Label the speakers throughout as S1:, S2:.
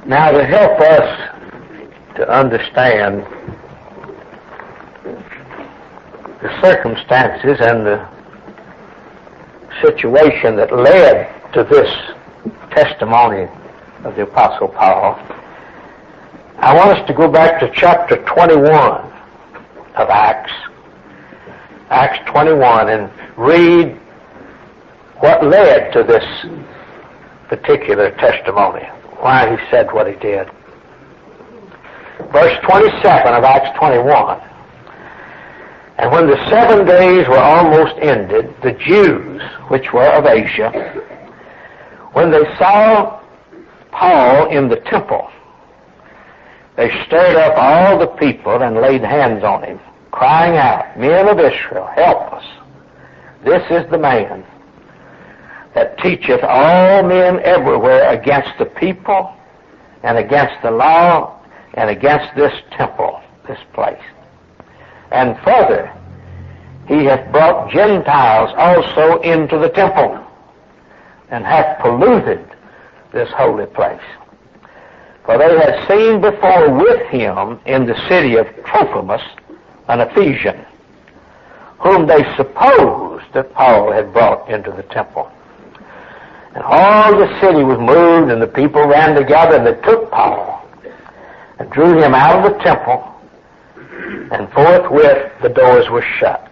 S1: Now, to help us to understand the circumstances and the situation that led to this testimony of the Apostle Paul, I want us to go back to chapter 21 of Acts 21, and read what led to this particular testimony, why he said what he did. Verse 27 of Acts 21. And when the 7 days were almost ended, the Jews, which were of Asia, when they saw Paul in the temple, they stirred up all the people and laid hands on him, crying out, Men of Israel, help us. This is the man that teacheth all men everywhere against the people and against the law and against this temple, this place. And further, he hath brought Gentiles also into the temple and hath polluted this holy place. For they had seen before with him in the city of Trophimus an Ephesian, whom they supposed that Paul had brought into the temple. And all the city was moved, and the people ran together, and they took Paul and drew him out of the temple, and forthwith the doors were shut.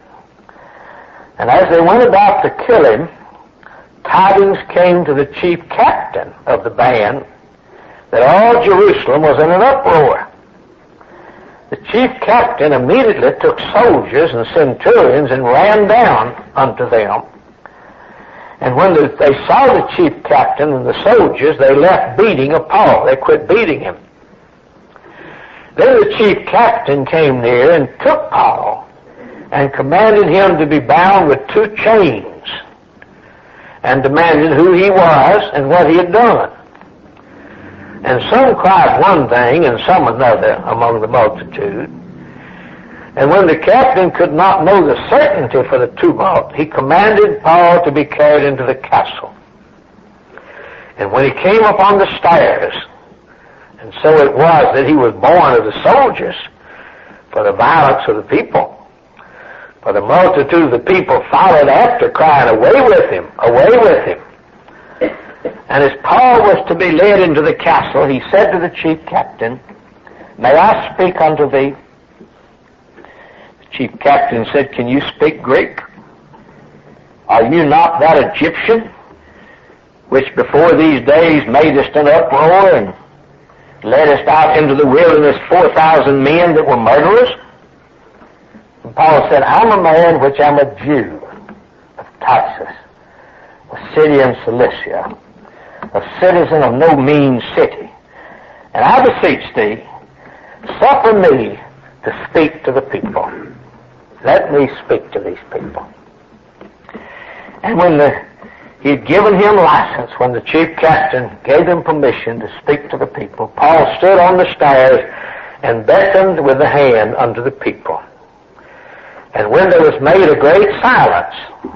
S1: And as they went about to kill him, tidings came to the chief captain of the band that all Jerusalem was in an uproar. The chief captain immediately took soldiers and centurions and ran down unto them. And when they saw the chief captain and the soldiers, they left beating of Paul. They quit beating him. Then the chief captain came near and took Paul and commanded him to be bound with 2 chains, and demanded who he was and what he had done. And some cried one thing and some another among the multitude. And when the captain could not know the certainty for the tumult, he commanded Paul to be carried into the castle. And when he came upon the stairs, and so it was that he was born of the soldiers for the violence of the people, for the multitude of the people followed after, crying, Away with him! Away with him! And as Paul was to be led into the castle, he said to the chief captain, May I speak unto thee? The chief captain said, Can you speak Greek? Are you not that Egyptian, which before these days madest an uproar, and leddest out into the wilderness 4,000 men that were murderers? And Paul said, I'm a man which am a Jew of Tarsus, a city in Cilicia, a citizen of no mean city. And I beseech thee, suffer me to speak to the people. Let me speak to these people. And when he had given him license, when the chief captain gave him permission to speak to the people, Paul stood on the stairs and beckoned with the hand unto the people. And when there was made a great silence,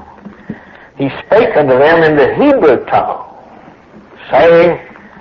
S1: he spake unto them in the Hebrew tongue, saying,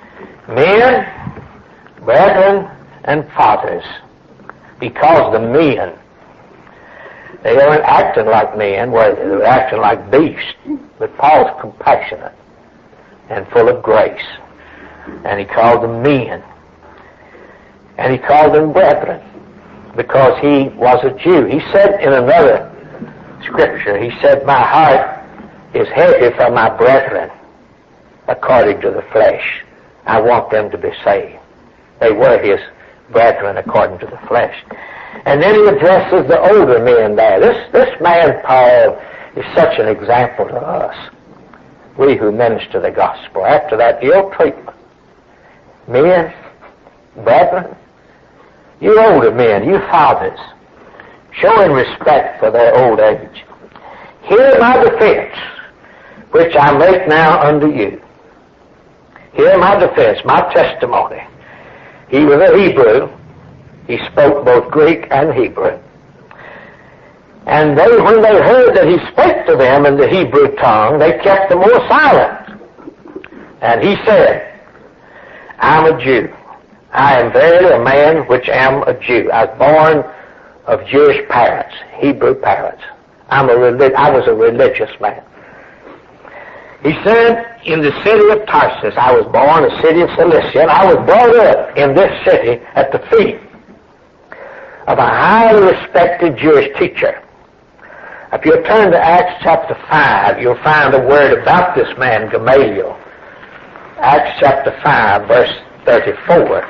S1: Men, brethren, and fathers, because the men, they weren't acting like men, they were acting like beasts. But Paul's compassionate and full of grace. And he called them men. And he called them brethren, because he was a Jew. He said in another scripture, he said, My heart is heavy for my brethren according to the flesh. I want them to be saved. They were his brethren according to the flesh. And then he addresses the older men there. This man, Paul, is such an example to us, we who minister the gospel. After that ill treatment, men, brethren, you older men, you fathers, showing respect for their old age, hear my defense, which I make now unto you. Hear my defense, my testimony. He was a Hebrew. He spoke both Greek and Hebrew. And when they heard that he spake to them in the Hebrew tongue, they kept the more silent. And he said, I'm a Jew. I am verily a man which am a Jew. I was born of Jewish parents, Hebrew parents. I was a religious man. He said, in the city of Tarsus, I was born, a city of Cilicia, and I was brought up in this city at the feet of a highly respected Jewish teacher. If you'll turn to Acts chapter 5, you'll find a word about this man, Gamaliel. Acts chapter 5, verse 34.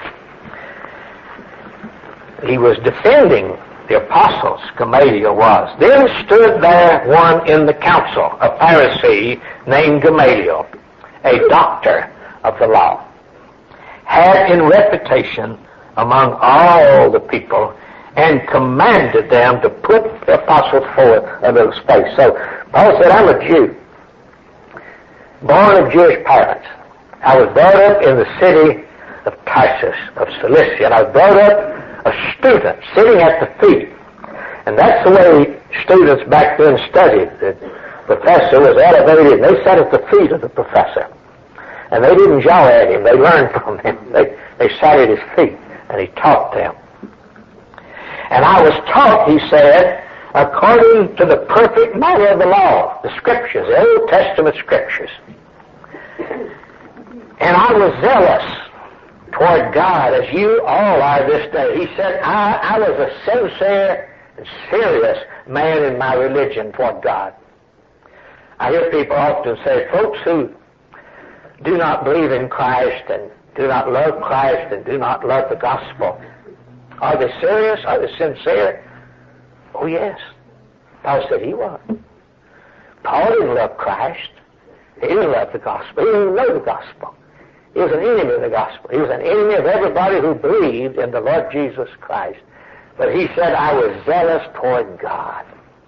S1: He was defending the apostles, Gamaliel was. Then stood there one in the council, a Pharisee named Gamaliel, a doctor of the law, had in reputation among all the people, and commanded them to put the apostles forth a little space. So Paul said, I'm a Jew, born of Jewish parents. I was brought up in the city of Tarsus, of Cilicia, and I was brought up a student sitting at the feet. And that's the way students back then studied. The professor was elevated, and they sat at the feet of the professor. And they didn't jaw at him. They learned from him. They sat at his feet, and he taught them. And I was taught, he said, according to the perfect manner of the law, the Scriptures, the Old Testament Scriptures. And I was zealous toward God, as you all are this day. He said, I was a sincere and serious man in my religion toward God. I hear people often say, folks who do not believe in Christ and do not love Christ and do not love the gospel, are they serious? Are they sincere? Oh, yes. Paul said he was. Paul didn't love Christ. He didn't love the gospel. He didn't know the gospel. He was an enemy of the gospel. He was an enemy of everybody who believed in the Lord Jesus Christ. But he said, I was zealous toward God.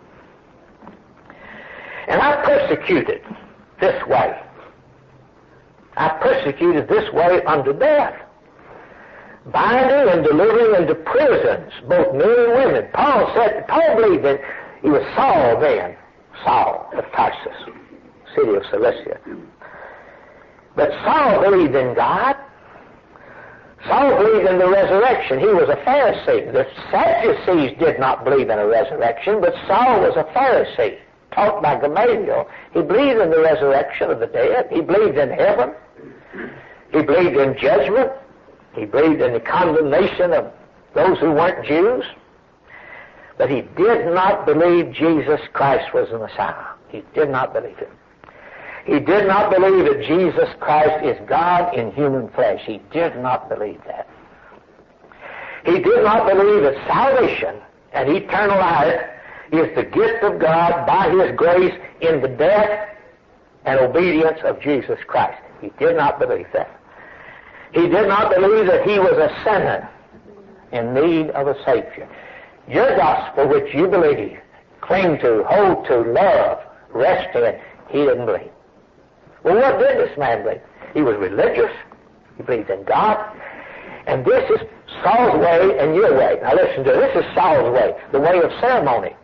S1: And I persecuted this way. I persecuted this way unto death, binding and delivering into prisons both men and women. Paul believed that he was Saul then, Saul of Tarsus, city of Cilicia. But Saul believed in God. Saul believed in the resurrection. He was a Pharisee. The Sadducees did not believe in a resurrection, but Saul was a Pharisee, taught by Gamaliel. He believed in the resurrection of the dead. He believed in heaven. He believed in judgment. He believed in the condemnation of those who weren't Jews. But he did not believe Jesus Christ was the Messiah. He did not believe it. He did not believe that Jesus Christ is God in human flesh. He did not believe that. He did not believe that salvation and eternal life is the gift of God by His grace in the death and obedience of Jesus Christ. He did not believe that. He did not believe that he was a sinner in need of a Savior. Your gospel, which you believe, cling to, hold to, love, rest in, he didn't believe. Well, what did this man believe? He was religious. He believed in God. And this is Saul's way and your way. Now listen to this. This is Saul's way, the way of ceremony.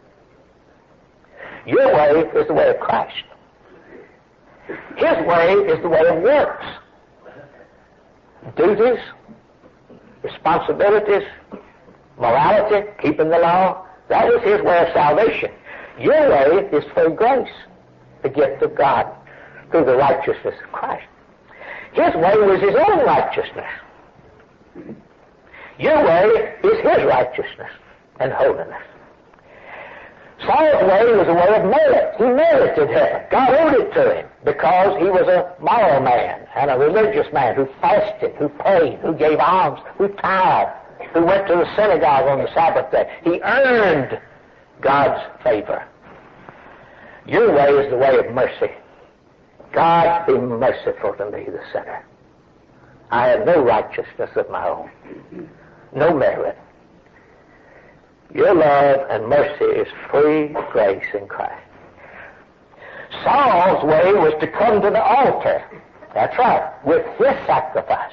S1: Your way is the way of Christ. His way is the way of works. Duties, responsibilities, morality, keeping the law. That is his way of salvation. Your way is through grace, the gift of God, through the righteousness of Christ. His way was his own righteousness. Your way is his righteousness and holiness. Saul's way was a way of merit. He merited heaven. God owed it to him because he was a moral man and a religious man who fasted, who prayed, who gave alms, who tithed, who went to the synagogue on the Sabbath day. He earned God's favor. Your way is the way of mercy. God, be merciful to me, the sinner. I have no righteousness of my own, no merit. Your love and mercy is free grace in Christ. Saul's way was to come to the altar. That's right, with his sacrifice.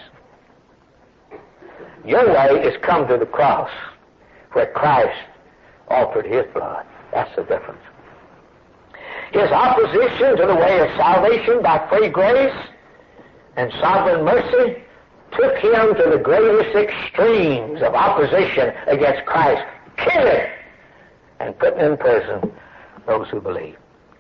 S1: Your way is come to the cross where Christ offered his blood. That's the difference. His opposition to the way of salvation by free grace and sovereign mercy took him to the greatest extremes of opposition against Christ, killing and putting in prison those who believe.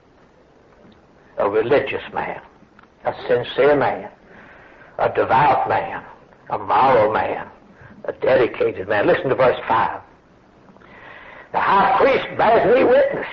S1: A religious man, a sincere man, a devout man, a moral man, a dedicated man. Listen to verse 5. The high priest bears me witness.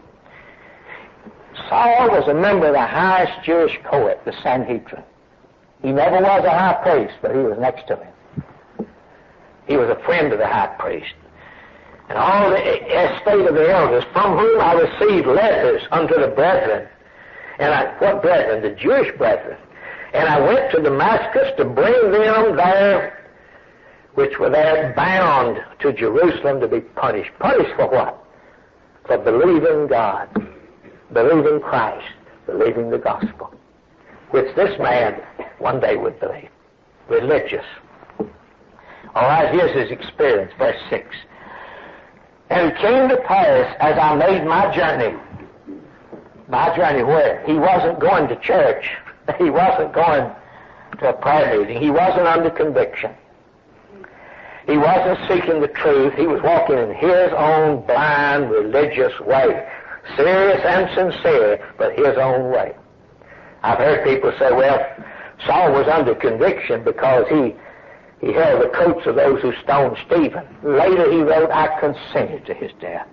S1: Saul was a member of the highest Jewish court, the Sanhedrin. He never was a high priest, but he was next to him. He was a friend of the high priest. And all the estate of the elders, from whom I received letters unto the brethren. And what brethren? The Jewish brethren. And I went to Damascus to bring them there, which were there bound to Jerusalem to be punished. Punished for what? For believing God, believing Christ, believing the gospel, which this man one day would believe. Religious. All right, here's his experience, verse 6. And it came to pass as I made my journey where? He wasn't going to church. He wasn't going to a prayer meeting. He wasn't under conviction. He wasn't seeking the truth. He was walking in his own blind religious way. Serious and sincere, but his own way. I've heard people say, well, Saul was under conviction because he held the coats of those who stoned Stephen. Later he wrote, I consented to his death.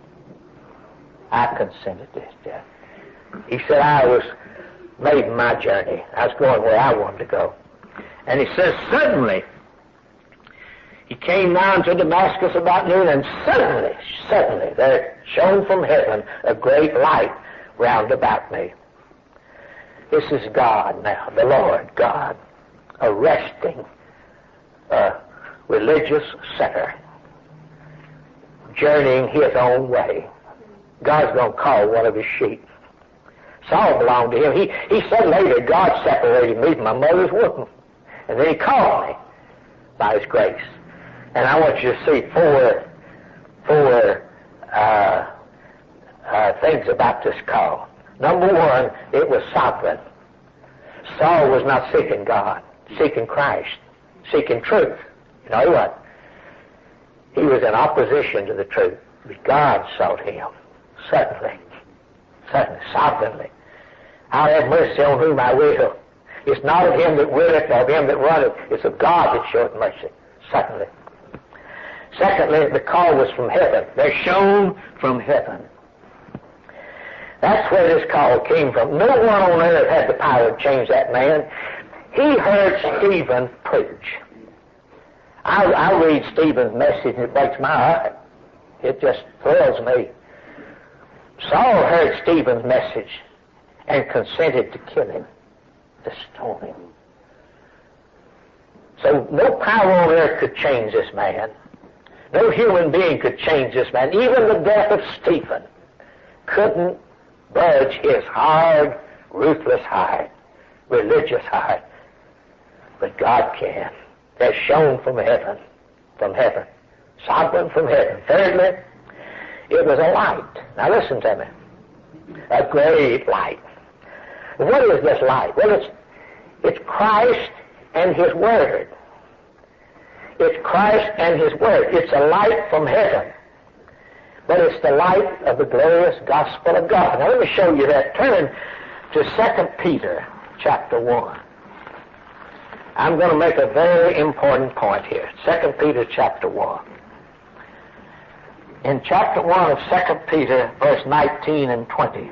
S1: I consented to his death. He said, I was made my journey. I was going where I wanted to go. And he says, suddenly, he came down to Damascus about noon, and suddenly, there shone from heaven a great light round about me. This is God now, the Lord God, arresting a religious sinner, journeying his own way. God's going to call one of his sheep. Saul belonged to him. He said later, God separated me from my mother's womb. And then he called me by his grace. And I want you to see four things about this call. Number one, it was sovereign. Saul was not seeking God, seeking Christ, seeking truth. You know what? He was in opposition to the truth. But God sought him suddenly, sovereignly. I'll have mercy on whom I will. It's not of him that willeth, nor of him that runneth. It's of God that showeth mercy, suddenly. Secondly, the call was from heaven. There shone from heaven. That's where this call came from. No one on earth had the power to change that man. He heard Stephen preach. I read Stephen's message and it breaks my heart. It just thrills me. Saul heard Stephen's message and consented to kill him, to stone him. So no power on earth could change this man. No human being could change this man. Even the death of Stephen couldn't budge his hard, ruthless heart, religious heart. But God can. They're shown from heaven, sovereign from heaven. Thirdly, it was a light. Now listen to me. A great light. What is this light? Well, it's Christ and His Word. It's Christ and His Word. It's a light from heaven. But it's the light of the glorious gospel of God. Now let me show you that. Turn to 2 Peter chapter 1. I'm going to make a very important point here. 2 Peter chapter 1. In chapter 1 of 2 Peter, verse 19 and 20,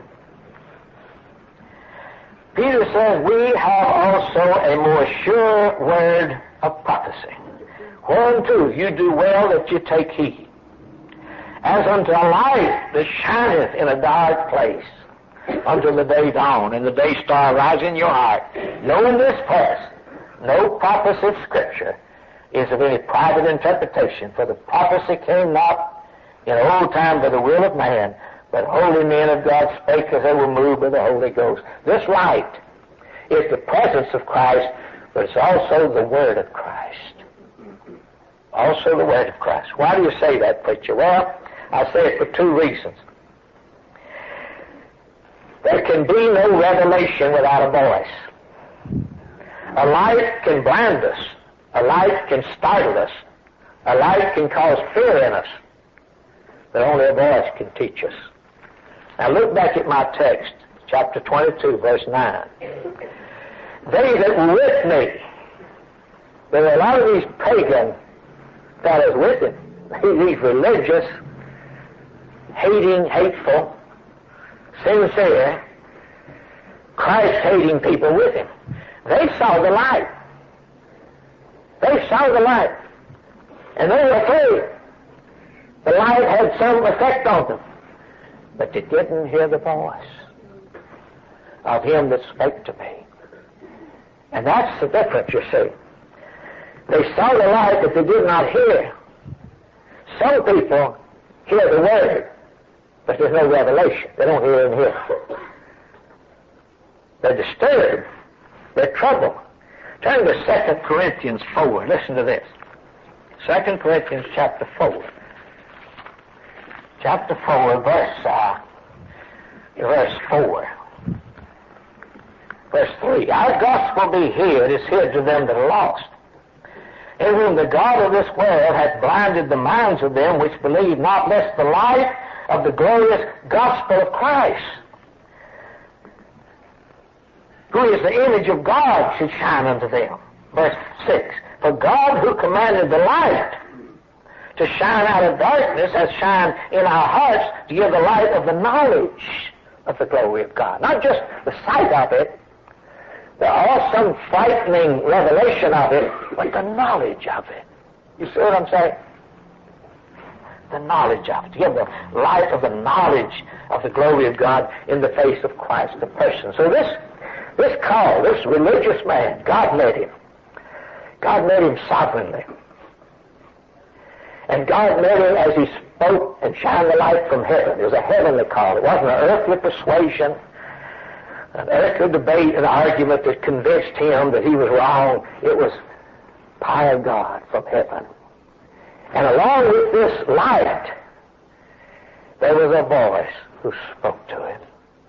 S1: Peter says, we have also a more sure word of prophecy, whereunto you do well that you take heed, as unto a light that shineth in a dark place, until the day dawn, and the day star rise in your heart. Knowing this first, no prophecy of Scripture is of any private interpretation, for the prophecy came not in old time by the will of man, but holy men of God spake as they were moved by the Holy Ghost. This light is the presence of Christ, but it's also the Word of Christ. Also the Word of Christ. Why do you say that, preacher? Well, I say it for two reasons. There can be no revelation without a voice. A light can blind us. A light can startle us. A light can cause fear in us. But only a voice can teach us. Now look back at my text, chapter 22, verse 9. They that were with me, there were a lot of these pagan fellows with him. These religious, hating, hateful, sincere, Christ-hating people with him. They saw the light. They saw the light. And they were afraid. The light had some effect on them. But they didn't hear the voice of him that spake to me. And that's the difference, you see. They saw the light, but they did not hear. Some people hear the word, but there's no revelation. They don't hear and hear. They're disturbed. They're troubled. Turn to 2 Corinthians 4. Listen to this. 2 Corinthians chapter 4. Chapter 4, verse 4. Verse 3. Our gospel be hid is hid to them that are lost, in whom the God of this world hath blinded the minds of them which believe not, lest the light of the glorious gospel of Christ, who is the image of God, should shine unto them. Verse 6. For God, who commanded the light to shine out of darkness, has shined in our hearts to give the light of the knowledge of the glory of God. Not just the sight of it, there are some frightening revelation of it, but the knowledge of it. You see what I'm saying? The knowledge of it. To give the light of the knowledge of the glory of God in the face of Christ, the person. So this call, this religious man, God led him. God led him sovereignly. And God led him as he spoke and shined the light from heaven. It was a heavenly call. It wasn't an earthly persuasion, an earthly debate, an argument that convinced him that he was wrong. It was power of God from heaven. And along with this light, there was a voice who spoke to him.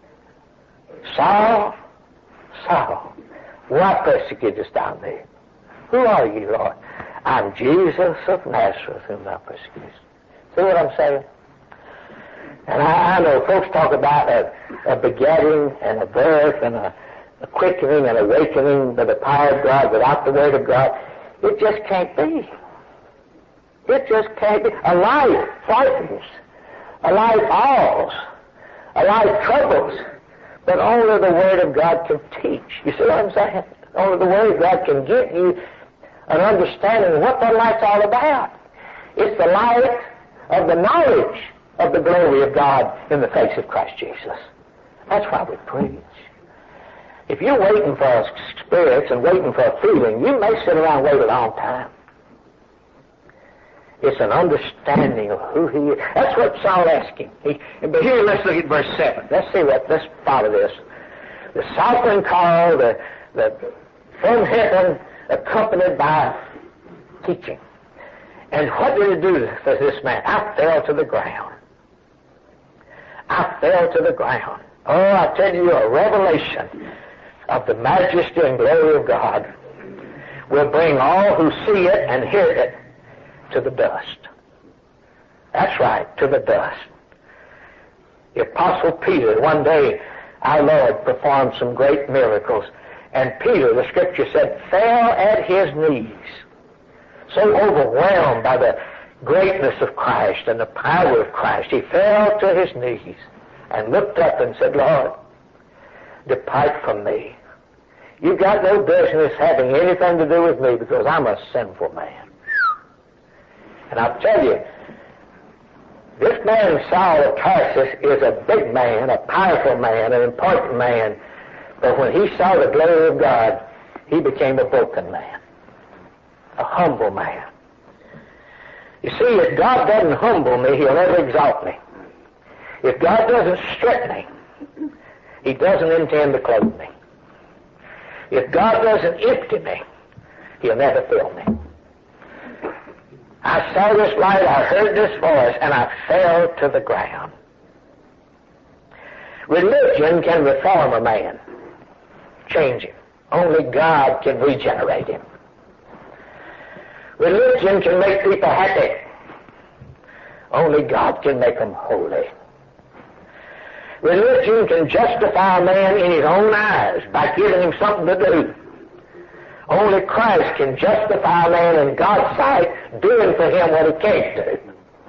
S1: Saul, Saul, why persecutest thou me? Who are you, Lord? I'm Jesus of Nazareth, whom thou persecutest. See what I'm saying? And I know folks talk about a begetting and a birth and a quickening and awakening by the power of God without the word of God. It just can't be. It just can't be. A life frightens. A life awes. A life troubles. But only the word of God can teach. You see what I'm saying? Only the word of God can give you an understanding of what that light's all about. It's the light of the knowledge of the glory of God in the face of Christ Jesus. That's why we preach. If you're waiting for a experience and waiting for a feeling, you may sit around and wait a long time. It's an understanding of who he is. That's what Saul asked him. But here, let's look at verse 7. Let's follow this. The sovereign call, from heaven, accompanied by teaching. And what did it do for this man? I fell to the ground. I fell to the ground. Oh, I tell you, a revelation of the majesty and glory of God will bring all who see it and hear it to the dust. That's right, to the dust. The Apostle Peter, one day, our Lord performed some great miracles, and Peter, the Scripture said, fell at his knees, so overwhelmed by the greatness of Christ and the power of Christ. He fell to his knees and looked up and said, Lord, depart from me. You've got no business having anything to do with me because I'm a sinful man. And I'll tell you, this man Saul of Tarsus is a big man, a powerful man, an important man. But when he saw the glory of God, he became a broken man, a humble man. You see, if God doesn't humble me, he'll never exalt me. If God doesn't strip me, he doesn't intend to clothe me. If God doesn't empty me, he'll never fill me. I saw this light, I heard this voice, and I fell to the ground. Religion can reform a man, change him. Only God can regenerate him. Religion can make people happy. Only God can make them holy. Religion can justify a man in his own eyes by giving him something to do. Only Christ can justify a man in God's sight doing for him what he can't do.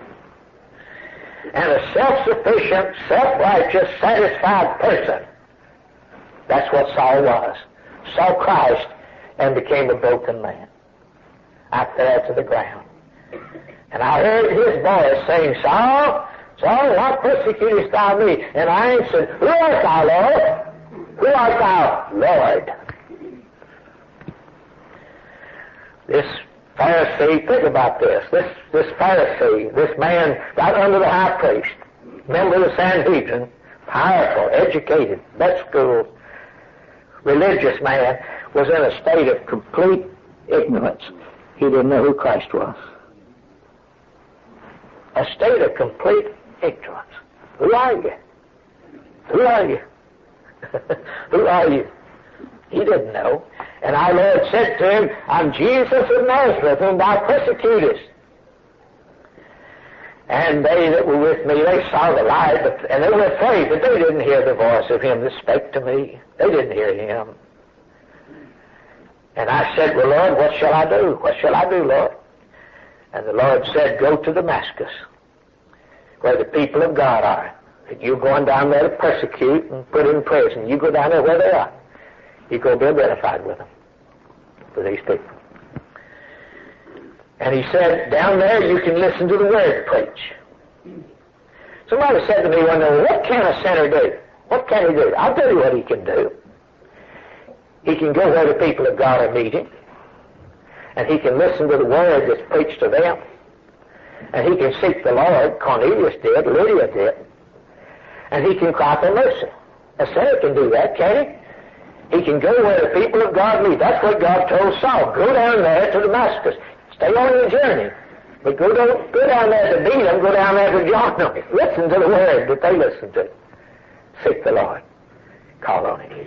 S1: And a self-sufficient, self-righteous, satisfied person, that's what Saul was. Saw Christ and became a broken man. I fell to the ground. And I heard his voice saying, Saul, Saul, why persecutest thou me? And I answered, Who art thou, Lord? Who art thou, Lord? This Pharisee, think about this. This Pharisee, this man right under the high priest, member of the Sanhedrin, powerful, educated, best schools, religious man, was in a state of complete ignorance. He didn't know who Christ was. A state of complete ignorance. Who are you? Who are you? Who are you? He didn't know. And our Lord said to him, I'm Jesus of Nazareth, whom thou persecutest. And they that were with me, they saw the light, and they were afraid, but they didn't hear the voice of him that spake to me. They didn't hear him. And I said, Well, Lord, what shall I do? What shall I do, Lord? And the Lord said, Go to Damascus, where the people of God are. You're going down there to persecute and put in prison. You go down there where they are. You're going to be identified with them, for these people. And he said, down there you can listen to the word preach. Somebody said to me one day, what can a sinner do? What can he do? I'll tell you what he can do. He can go where the people of God are meeting, and he can listen to the word that's preached to them, and he can seek the Lord. Cornelius did, Lydia did, and he can cry for mercy. A sinner can do that, can't he? He can go where the people of God meet. That's what God told Saul. Go down there to Damascus. Stay on your journey. But go down there to beat them. Go down there to join them. Listen to the word that they listen to. Seek the Lord. Call on him.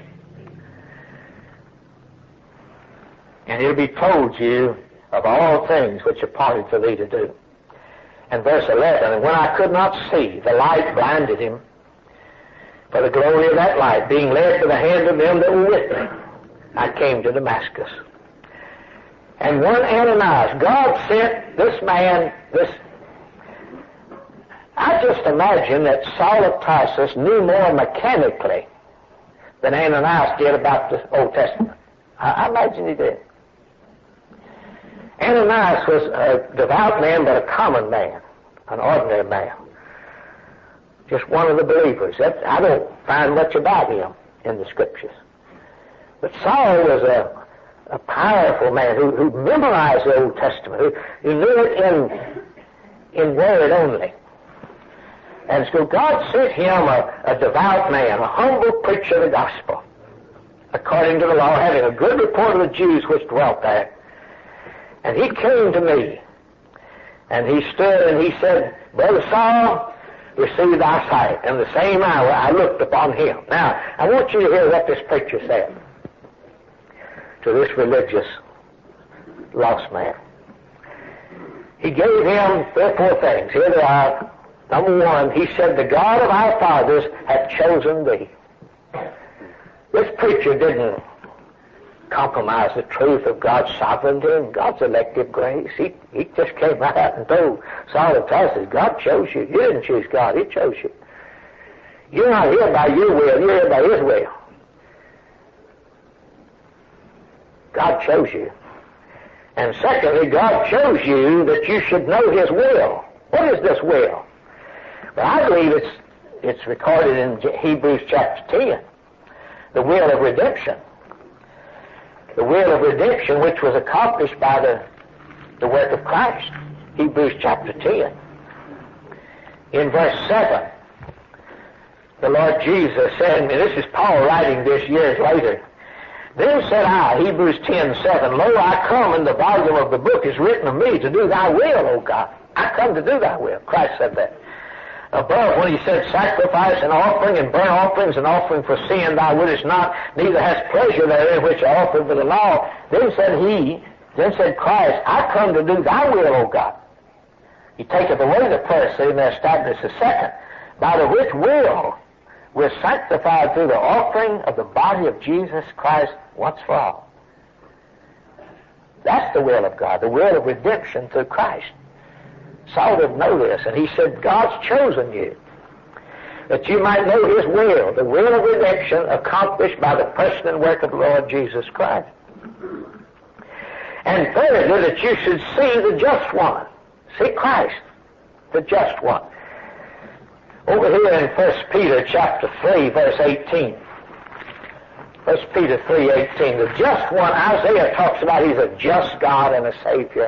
S1: And it'll be told you of all things which are appointed for thee to do. And verse 11, and when I could not see, the light blinded him. For the glory of that light, being led by the hand of them that were with me, I came to Damascus. And one Ananias, God sent this man, I just imagine that Saul of Tarsus knew more mechanically than Ananias did about the Old Testament. I imagine he did. Ananias was a devout man, but a common man, an ordinary man. Just one of the believers. I don't find much about him in the Scriptures. But Saul was a powerful man who memorized the Old Testament, who knew it in word only. And so God sent him a devout man, a humble preacher of the gospel, according to the law, having a good report of the Jews which dwelt there. And he came to me, and he stood and he said, Brother Saul, receive thy sight. And the same hour I looked upon him. Now, I want you to hear what this preacher said to this religious lost man. He gave him 3 or 4 things. Here they are. Number 1, he said, the God of our fathers hath chosen thee. This preacher didn't compromise the truth of God's sovereignty and God's elective grace. He just came right out and told Saul of Tarsus, God chose you. You didn't choose God. He chose you. You're not here by your will. You're here by his will. God chose you. And secondly, God chose you that you should know his will. What is this will? Well, I believe it's recorded in Hebrews chapter 10. The will of redemption. The will of redemption which was accomplished by the work of Christ. Hebrews chapter 10. In verse 7, the Lord Jesus said, and this is Paul writing this years later, Then said I, Hebrews 10:7, Lo, I come, and the volume of the book is written of me to do thy will, O God. I come to do thy will. Christ said that. Above, when he said, Sacrifice and offering and burnt offerings and offering for sin thou wouldest not, neither hast pleasure therein which are offered by the law. Then said he, Then said Christ, I come to do thy will, O God. He taketh away the first, that he may establish the second, by the which will we're sanctified through the offering of the body of Jesus Christ once for all. That's the will of God, the will of redemption through Christ. Saul didn't know this, and he said, God's chosen you, that you might know his will, the will of redemption accomplished by the person and work of the Lord Jesus Christ. And thirdly, that you should see the just one. See Christ, the just one. Over here in 1 Peter chapter 3, verse 18. 1 Peter 3:18. The just one, Isaiah talks about he's a just God and a Savior.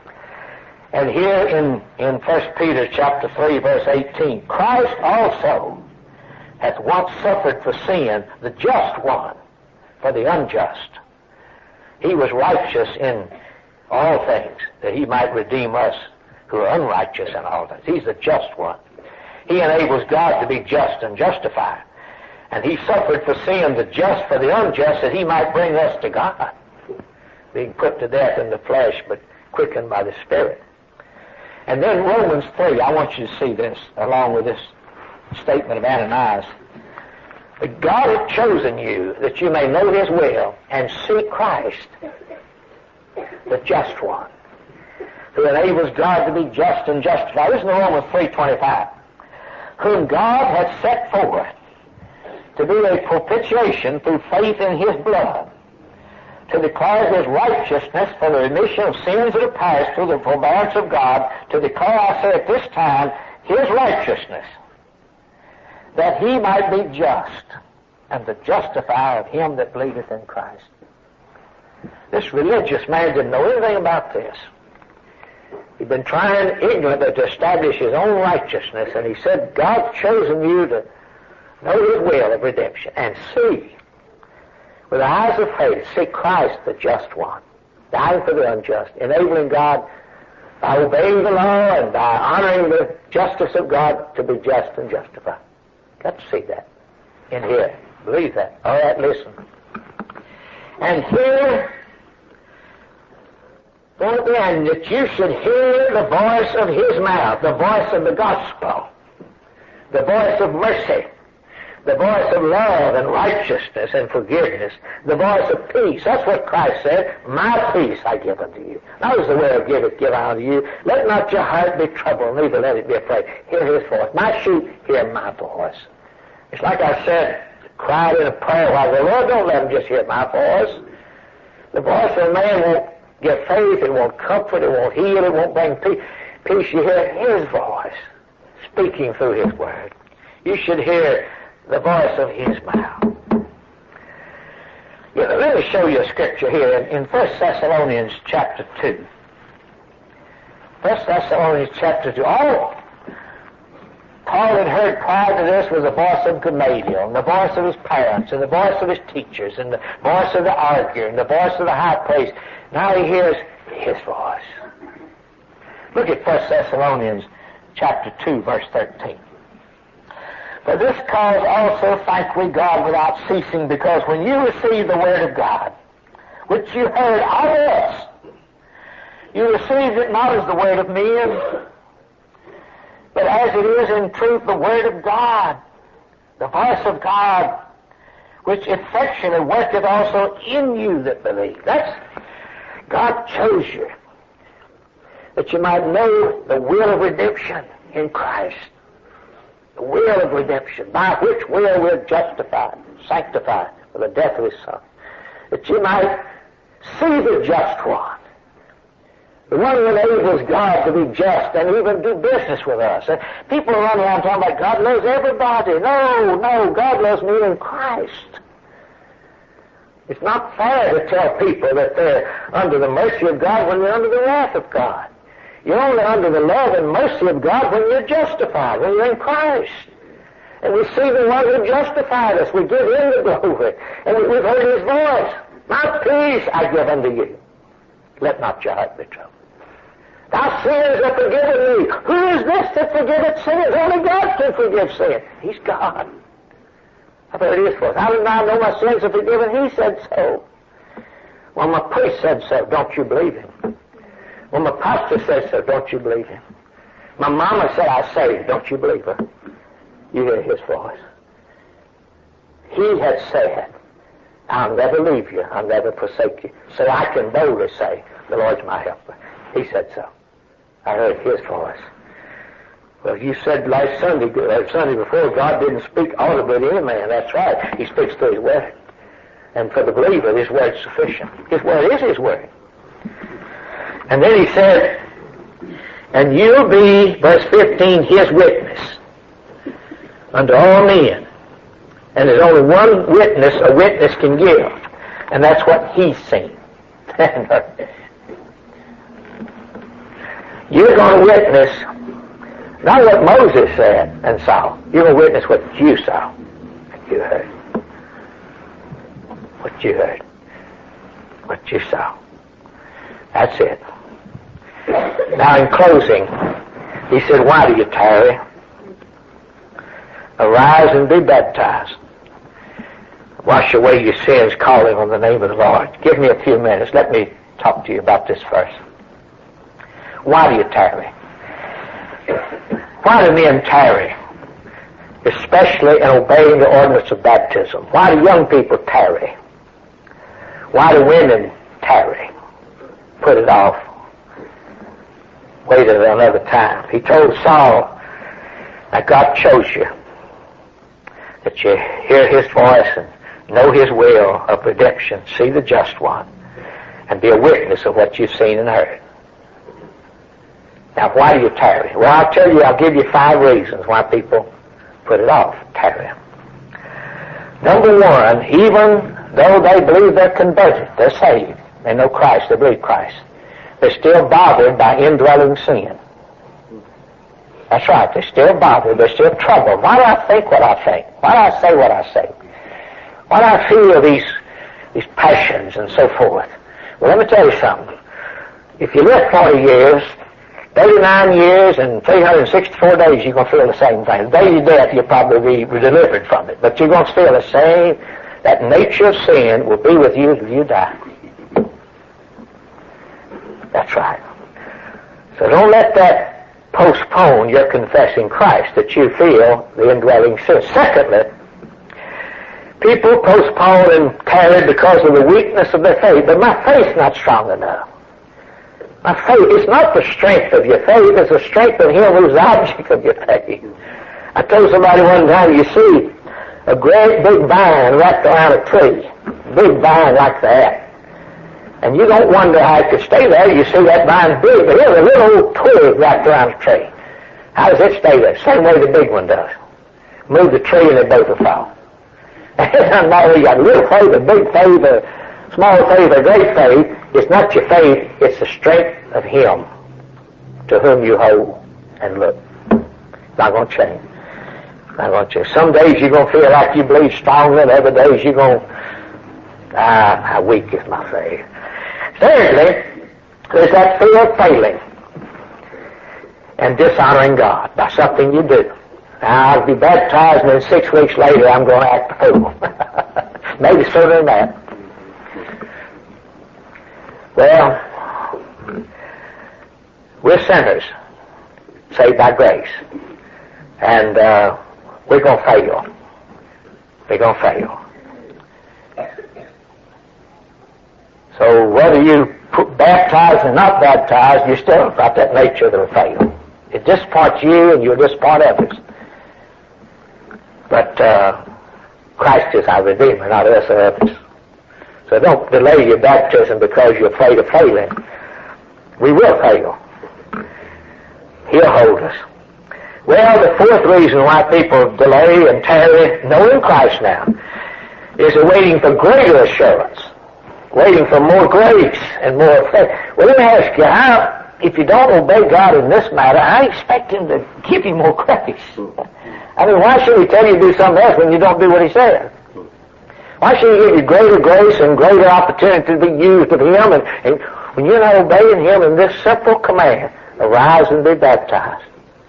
S1: And here in 1 Peter chapter 3, verse 18, Christ also hath once suffered for sin, the just one, for the unjust. He was righteous in all things, that he might redeem us who are unrighteous in all things. He's the just one. He enables God to be just and justified. And he suffered for sin, the just for the unjust, that he might bring us to God, being put to death in the flesh, but quickened by the Spirit. And then Romans 3, I want you to see this, along with this statement of Ananias. That God hath chosen you, that you may know his will, and see Christ, the just one, who enables God to be just and justified. Listen to Romans 3:25. Whom God hath set forth to be a propitiation through faith in his blood, to declare his righteousness for the remission of sins that are past through the forbearance of God, to declare, I say at this time, his righteousness, that he might be just, and the justifier of him that believeth in Christ. This religious man didn't know anything about this. He'd been trying ignorantly to establish his own righteousness, and he said, God's chosen you to know his will of redemption, and see, with the eyes of faith, see Christ, the just one, dying for the unjust, enabling God, by obeying the law and by honoring the justice of God, to be just and justified. Got to see that in here. Believe that. All right, listen. And here, again, that you should hear the voice of his mouth, the voice of the gospel, the voice of mercy, the voice of love and righteousness and forgiveness, the voice of peace. That's what Christ said, my peace I give unto you. Now is the way of give I unto you. Let not your heart be troubled, neither let it be afraid. Hear his voice. My sheep hear my voice. It's like I said, cried in a prayer while the Lord, don't let them just hear my voice. The voice of a man won't give faith, it won't comfort, it won't heal, it won't bring peace. Peace, you hear his voice speaking through his word. You should hear the voice of his mouth. Let me show you a scripture here in 1 Thessalonians chapter 2. 1 Thessalonians chapter 2. All Paul had heard prior to this was the voice of Gamaliel, and the voice of his parents, and the voice of his teachers, and the voice of the arguer, and the voice of the high priest. Now he hears his voice. Look at 1 Thessalonians chapter 2, verse 13. For this cause also thank we God without ceasing, because when you received the word of God, which you heard of us, you received it not as the word of men, but as it is in truth the word of God, the voice of God, which effectually worketh also in you that believe. That's, God chose you, that you might know the will of redemption in Christ. The will of redemption, by which will we're justified, sanctified for the death of his Son. That you might see the just one, the one who enables God to be just and even do business with us. And people are running around talking about God loves everybody. No, God loves me in Christ. It's not fair to tell people that they're under the mercy of God when they're under the wrath of God. You're only under the love and mercy of God when you're justified, when you're in Christ. And we see the one who justified us. We give him the glory. And we've heard his voice. My peace I give unto you. Let not your heart be troubled. Thy sins are forgiven me. Who is this that forgiveth sins? Only God can forgive sin. He's God. I've heard his voice. How did I know my sins are forgiven? He said so. Well, my priest said so. Don't you believe him? Well, my pastor said so. Don't you believe him? My mama said I saved. Don't you believe her? You hear his voice. He had said, I'll never leave you. I'll never forsake you. So I can boldly say, the Lord's my helper. He said so. I heard his voice. Well, you said last Sunday before, God didn't speak audibly to any man. That's right. He speaks through his word. And for the believer, his word is sufficient. His word is his word. And then he said, and you'll be, verse 15, his witness unto all men. And there's only one witness a witness can give, and that's what he's seen. You're going to witness not what Moses said and saw. You're going to witness what you saw, what you heard. What you heard. What you saw. That's it. Now in closing, he said, why do you tarry? Arise and be baptized. Wash away your sins, calling on the name of the Lord. Give me a few minutes. Let me talk to you about this verse. Why do you tarry? Why do men tarry? Especially in obeying the ordinance of baptism. Why do young people tarry? Why do women tarry? Put it off. Wait until another time. He told Saul that God chose you. That you hear his voice and know his will of redemption. See the just one. And be a witness of what you've seen and heard. Now, why do you tarry? Well, I'll give you 5 reasons why people put it off, tarry. Number 1, even though they believe they're converted, they're saved, they know Christ, they believe Christ, they're still bothered by indwelling sin. That's right, they're still bothered, they're still troubled. Why do I think what I think? Why do I say what I say? Why do I feel these passions and so forth? Well, let me tell you something. If you live 40 years, 39 years and 364 days, you're going to feel the same thing. The day of your death, you'll probably be delivered from it. But you're going to feel the same. That nature of sin will be with you till you die. That's right. So don't let that postpone your confessing Christ, that you feel the indwelling sin. Secondly, people postpone and tarry because of the weakness of their faith. But my faith's not strong enough. My faith, it's not the strength of your faith, it's the strength of him who's the object of your faith. I told somebody one time, you see a great big vine wrapped around a tree, big vine like that, and you don't wonder how it could stay there. You see that vine's big, but here's a little old twig wrapped around a tree. How does it stay there? Same way the big one does. Move the tree and they both will fall. It doesn't matter whether you got a little faith, a big faith, a small faith, a great faith. It's not your faith, it's the strength of him to whom you hold and look. Not going to change. Not going to change. Some days you're going to feel like you believe strongly, and other days you're going to, how weak is my faith. Thirdly, there's that fear of failing and dishonoring God by something you do. Now, I'll be baptized, and then 6 weeks later I'm going to act a fool. Maybe sooner than that. Well, we're sinners, saved by grace, and we're going to fail. We're going to fail. So whether you baptized or not baptized, you still got that nature that will fail. It disappoints you, and you'll disappoint others. But Christ is our Redeemer, not us or others. So don't delay your baptism because you're afraid of failing. We will fail. He'll hold us. Well, the 4th reason why people delay and tarry, knowing Christ now, is they're waiting for greater assurance, waiting for more grace and more faith. Well, let me ask you, how, if you don't obey God in this matter, I expect him to give you more grace. I mean, why should he tell you to do something else when you don't do what he says? Why should he give you greater grace and greater opportunity to be used of him? And when you're not obeying him in this simple command, arise and be baptized.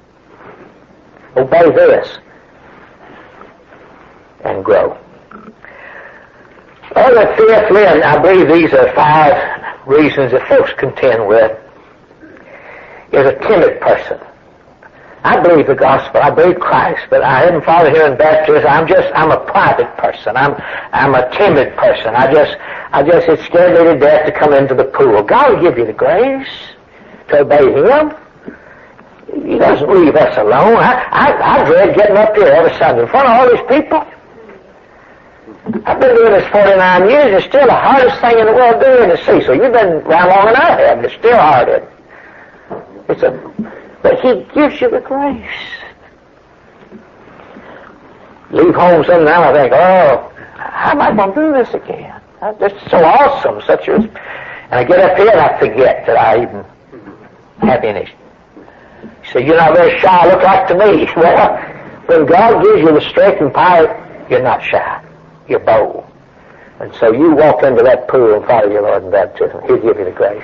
S1: Obey this and grow. Oh, the fifthly, and I believe these are 5 reasons that folks contend with, is a timid person. I believe the gospel, I believe Christ, but I haven't followed here in baptism. I'm a private person. I'm a timid person. It's scared me to death to come into the pool. God will give you the grace to obey Him. He doesn't leave us alone. I dread getting up here every Sunday in front of all these people. I've been doing this 49 years. It's still the hardest thing in the world doing to see. So you've been around longer than I have, and it's still hard. But He gives you the grace. Leave home some now and I think, oh, how am I going to do this again? This is so awesome. And I get up here and I forget that I even have any. So you're not very shy, look like to me. Well, when God gives you the strength and power, you're not shy. You're bold. And so you walk into that pool and follow your Lord in baptism. He'll give you the grace.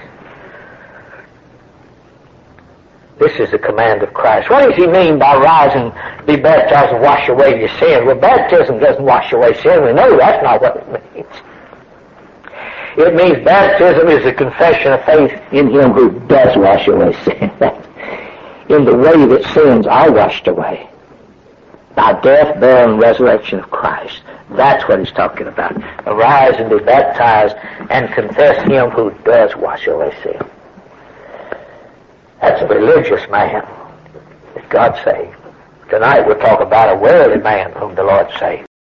S1: This is the command of Christ. What does He mean by rising, be baptized and wash away your sins? Well, baptism doesn't wash away sin. We know that's not what it means. It means baptism is a confession of faith in Him who does wash away sin. In the way that sins are washed away. By death, burial, and resurrection of Christ. That's what He's talking about. Arise and be baptized and confess Him who does wash away sin. That's a religious man that God saved. Tonight we'll talk about a worldly man whom the Lord saved.